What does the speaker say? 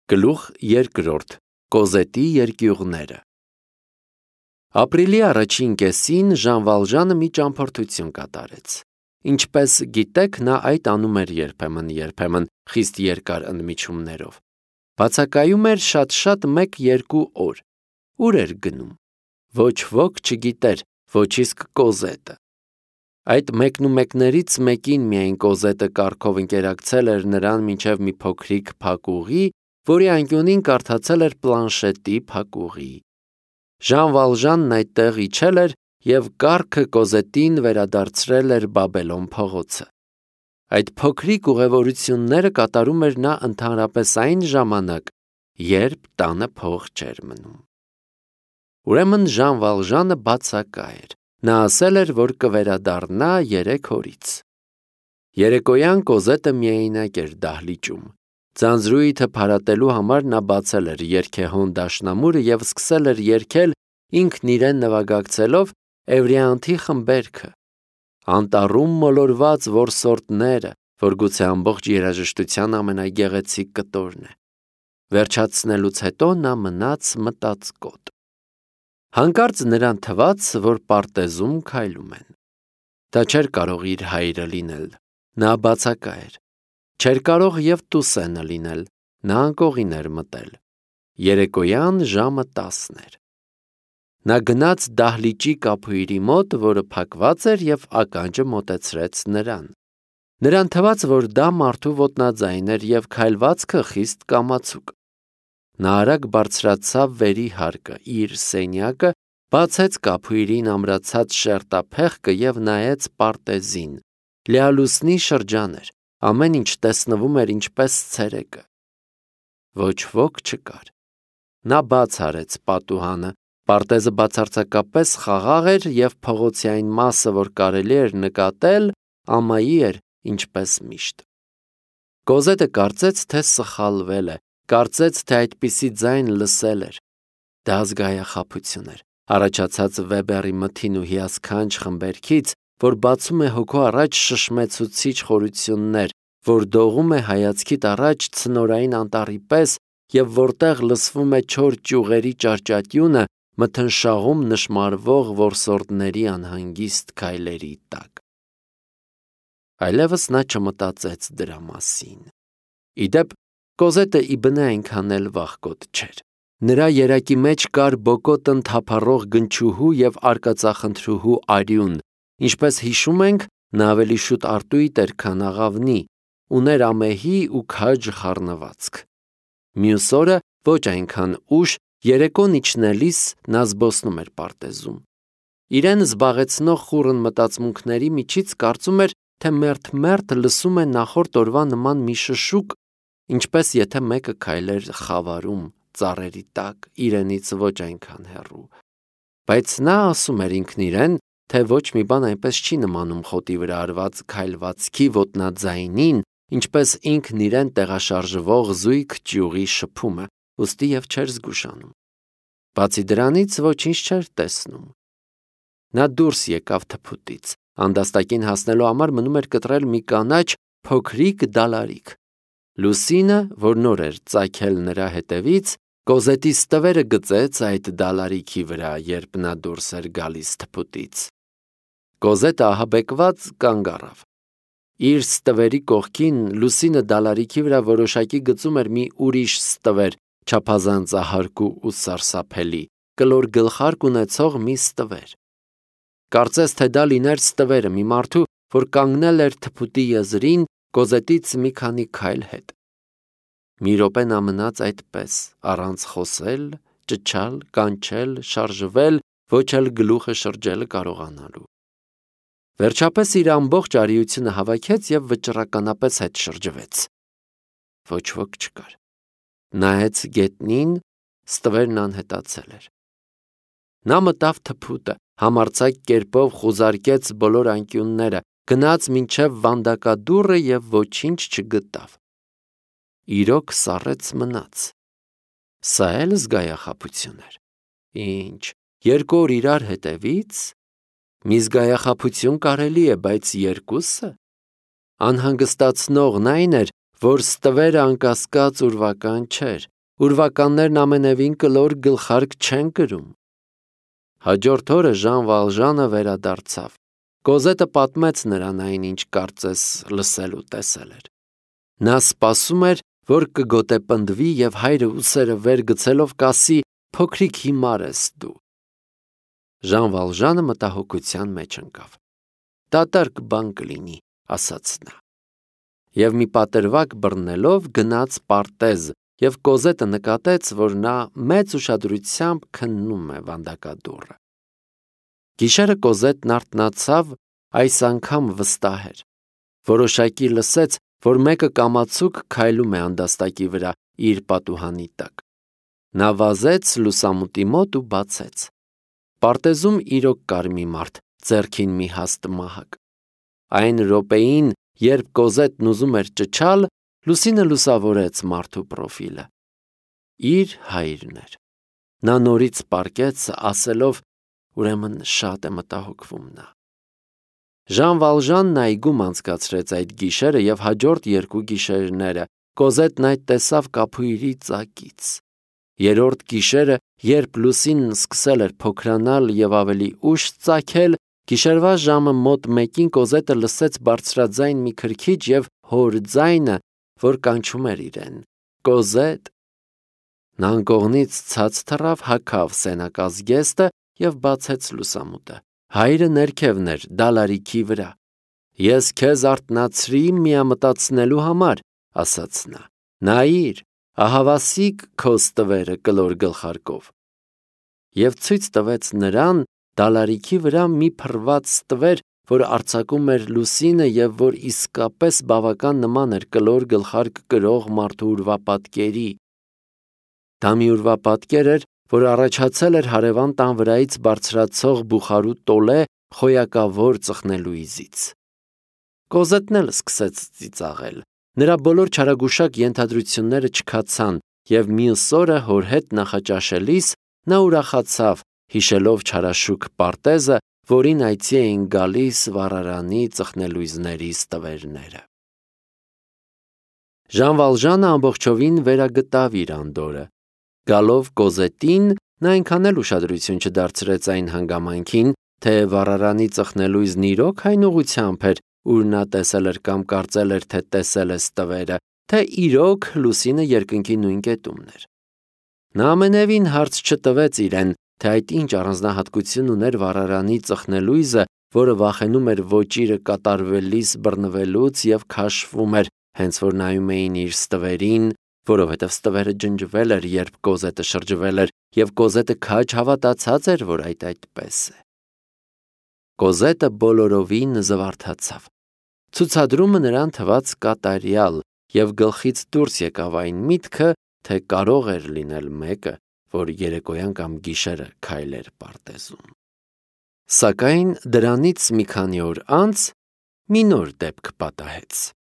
Գլուխ երկրորդ Կոզետի երկյուղները Ապրիլի առաջին կեսին Ժան Վալժանը մի ճամփորդություն կատարեց։ Ինչպես գիտեք, նա այդ անում էր երբեմն խիստ երկար ընդմիջումներով։ Բացակայում էր շատ-շատ 1-2 օր։ Ուր էր գնում։ Ոչ ոք չգիտեր, ոչ իսկ Կոզետը։ Այդ մեկնումեկներից մեկին միայն Կոզետը կառքով ընկերակցել էր նրան մինչև մի փոքրիկ փակուղի, որի անկյունին կարդացել էր պլանշետի փակուղի։ Ժան Վալժանն այդտեղ իջել էր և կառքը Կոզետին վերադարձրել էր Բաբելոն փողոցը։ Այդ փոքրիկ ուղևորությունները կատարում էր նա ընդհանրապես այն ժամանակ, երբ տանը փող չէր մնում։ Ուրեմն Ժան Վալժանը բացակա էր։ Նա ասել էր, որ կվերադառնա 3 օրից։ Երեկոյան Կոզետը միայնակ էր դահլիճում։ Ձանձրույթը փարատելու համար նա բացել էր երգեհոն դաշնամուրը և սկսել էր երգել ինքն իրեն նվագակցելով Էվրիանթի խմբերքը։ Անտառում մոլորված որսորդները, որ գուցե ամբողջ երաժշտության ամենագեղեցիկ կտորն է։ Վերջացնելուց հետո նա մնաց մտածկոտ։ Հանկարծ նրան թվաց, որ պարտեզում քայլում են։ Դա չէր կարող իր հայրը լինել։ Նա բացակա էր։ Չէր կարող և Տուսենը լինել։ Նա անկողին էր մտել։ Երեկոյան ժամը 10 էր։ Նա գնաց դահլիճի կափույրի մոտ, որը փակված էր և ականջը մոտեցրեց նրան։ Նրան թվաց, որ դա մարդու ոտնաձայն էր և քայլվածքը խիստ կամացուկ։ Նա արագ բարձրացավ վերի հարկը, իր սենյակը, բացեց կափույրին ամրացած շերտափեղկը և նայեց պարտեզին։ Լիալուսնի շրջան էր, ամեն ինչ տեսնվում էր ինչպես ցերեկը։ Ոչ ոք չկար։ Նա բաց արեց պատուհանը, պարտեզը բացարձակապես խաղաղ էր և փողոցի այն մասը, որ կարելի էր նկատել, ամայի էր, ինչպես միշտ։ Կոզետը կարծեց, թե սխալվել է, կարծեց, թե այդպիսի ձայն լսել էր։ Դա զգայախաբություն էր, առաջացած Վեբերի մթին ու հիասքանչ խմբերքից, որ բացում է հոգու առաջ շշմեցուցիչ խորություններ, որ դողում է հայացքիդ առաջ ցնորային անտառի պես և որտեղ լսվում է չոր ճյուղերի ճարճատյունը մթնշաղում նշմարվող որսորդների անհանգիստ քայլերի տակ։ Այլևս նա չմտածեց դրա մասին։ Ի դեպ, Կոզետը ի բնե այնքան էլ վախկոտ չէր։ Նրա երակի մեջ կար բոկոտն թափառող գնչուհու և արկածախնդրուհու արյուն, ինչպես հիշում ենք, նա ավելի շուտ արտույտ էր, քան աղավնի, ուներ ամեհի ու քաջ խառնվածք։ Մյուս օրը, ոչ այնքան ուշ, երեկոն իջնելիս նա զբոսնում էր պարտեզում։ Իրեն զբաղեցնող խուռն մտածմունքների միջից կարծում էր, թե մերթ լսում է նախորդ օրվա նման մի շշուկ, ինչպես եթե մեկը քայլեր խավարում, ծառերի տակ, իրենից ոչ այնքան հեռու։ Բայց նա ասում էր ինքն իրեն, թե ոչ մի բան այնպես չի նմանում խոտի վրա արված քայլվածքի ոտնաձայնին, ինչպես ինքն իրեն տեղաշարժվող զույգ ճյուղի շփումը, ուստի և չէր զգուշանում։ Բացի դրանից ոչինչ չէր տեսնում։ Նա դուրս եկավ թփուտից, անդաստակին հասնելու համար մնում էր կտրել մի կանաչ փոքրիկ դալարիկ։ Լուսինը, որ նոր էր ծագել նրա հետևից, Կոզետի ստվերը գծեց այդ դալարիքի վրա, երբ նա դուրս էր գալիս թփուտից։ Կոզետը ահաբեկված կանգ առավ։ Իր ստվերի կողքին Լուսինը դալարիքի վրա որոշակի գծում էր մի ուրիշ ստվեր, չափազանցահարկու ու սարսափելի, կլոր գլխարկ ունեցող մի ստվեր։ Կարծես թե դա լիներ ստվերը մի մարդու, որ կանգնել էր թփուտի եզրին Կոզետից մի քանի քայլ հետ։ Մի րոպե նա մնաց այդպես, առանց խոսել, ճչալ, կանչել, շարժվել, ոչ էլ գլուխը շրջել կարողանալու։ Վերջապես իր ամբողջ արիությունը հավաքեց և վճռականապես հետ շրջվեց։ Ոչ ոք չկար։ Նայեց գետնին, ստվերն անհետացել էր։ Նա մտավ թփուտը, համարձակ կերպով խուզարկեց բոլոր անկյունները, գնաց մինչև վանդակադուռը և ոչինչ չգտավ։ Իրոք սառեց մնաց։ Սա էլ զգայախաբություն էր։ Ինչ, 2 օր իրար հետևից։ Մի զգայախաբություն կարելի է, բայց երկուսը։ Անհանգստացնողն այն էր, որ ստվերը անկասկած ուրվական չէր, ուրվականներն ամենևին կլոր գլխարկ չեն կրում։ Հաջորդ օրը Ժան Վալժանը վերադարձավ։ Կոզետը պատմեց նրան այնինչ կարծես լսել ու տեսել էր։ Նա սպասում էր, որ կգոտեպնդվի և հայրը ուսերը վեր գցելով կասի. «Փոքրիկ հիմար ես դու»։ Ժան Վալժանը մտահոգության մեջ ընկավ։ «Դատարկ բան կլինի», ասաց նա։ Եվ մի պատրվակ բռնելով գնաց պարտեզ, և Կոզետը նկատեց, որ նա մեծ ուշադրությամբ քննում է վանդակադուռը։ Գիշերը Կոզետն արթնացավ, այս անգամ վստահ էր։ Որոշակի լսեց, որ մեկը կամացուկ քայլում է անդաստակի վրա իր պատուհանի տակ։ Նա վազեց լուսամուտի մոտ ու բացեց։ Պարտեզում իրոք կար մի մարդ, ձեռքին մի հաստ մահակ։ Այն րոպեին, երբ Կոզետն ուզում էր ճչալ, լուսինը լուսավորեց մարդու պրոֆիլը։ Իր հայրն էր։ Նա նորից պառկեց, ասելով. «Ուրեմն շատ է մտահոգվում նա»։ Ժան Վալժանն այգում անցկացրեց այդ գիշերը և հաջորդ 2 գիշերները Կոզետն այդ տեսավ կափույրի ծակից։ Երրորդ գիշերը, երբ լուսինն սկսել էր փոքրանալ և ավելի ուշ ծագել, գիշերվա ժամը մոտ 1-ին Կոզետը լսեց բարձրաձայն մի քրքիջ և հոր ձայնը, որ կանչում էր իրեն. «Կոզետ»։ Նա անկողնից ցած թռավ, հագավ սենակազգեստը և բացեց լուսամուտը։ Հայրը ներքևն էր, դալարիքի վրա։ «Ես քեզ արթնացրի միամտածնելու համար», ասաց նա։ «Նայիր, ահավասիկ քո ստվերը կլոր գլխարկով»։ Եվ ցույց տվեց նրան դալարիքի վրա մի փռված ստվեր, որ արձակում էր լուսինը և որ իսկապես բավական նման էր կլոր գլխարկ կրող մարդու ուրվապատկերի։ Դա մի ուրվապատկեր էր, որ առաջացել էր հարևան տան վրայից բարձրացող բուխարու տոլե խոյակավոր ծխնելույզից։ Կոզետն էլ սկսեց ծիծաղել։ Նրա բոլոր չարագուշակ ենթադրությունները չքացան, և մյուս օրը հոր հետ նախաճաշելիս նա ուրախացավ, հիշելով չարաշուք պարտեզը, որին այցի էին գալիս վառարանի ծխնելույզների ստվերները։ Ժան Վալժանը ամբողջովին վերագտավ իր անդորրը։ Գալով Կոզետին, նա այնքան էլ ուշադրություն չդարձրեց այն հանգամանքին, թե վառարանի ծխնելույզն իրոք այն ուղղությամբ էր, ուր նա տեսել էր կամ կարծել էր, թե տեսել է ստվերը, թե իրոք լուսինը երկնքի նույն կետումն էր։ Նա ամենևին հարց չտվեց իրեն, թե այդ ինչ առանձնահատկություն ուներ վառարանի ծխնելույզը, որը վախենում էր ոճիրը կատարվելիս բռնվելուց և քաշվում էր, հենց որ նայում էին իր ստվերին, որովհետև ստվերը ջնջվել էր, երբ Կոզետը շրջվել էր, և Կոզետը քաջ հավատացած էր, որ այդպես է։ Կոզետը բոլորովին զվարթացավ։ Ցուցադրումը նրան թվաց կատարյալ, և գլխից դուրս եկավ այն միտքը, թե կարող էր լինել մեկը, որ երեկոյան կամ գիշերը քայլեր պարտեզում։ Սակայն դրանից մի քանի օր անց մի նոր դեպք պատահեց։